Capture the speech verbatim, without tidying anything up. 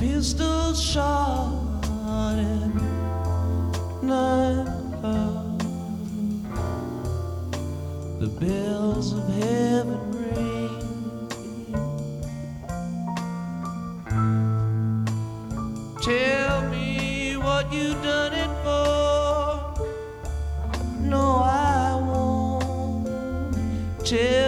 pistol shot at night. The bells of heaven ring. Tell me what you done it for. No, I won't tell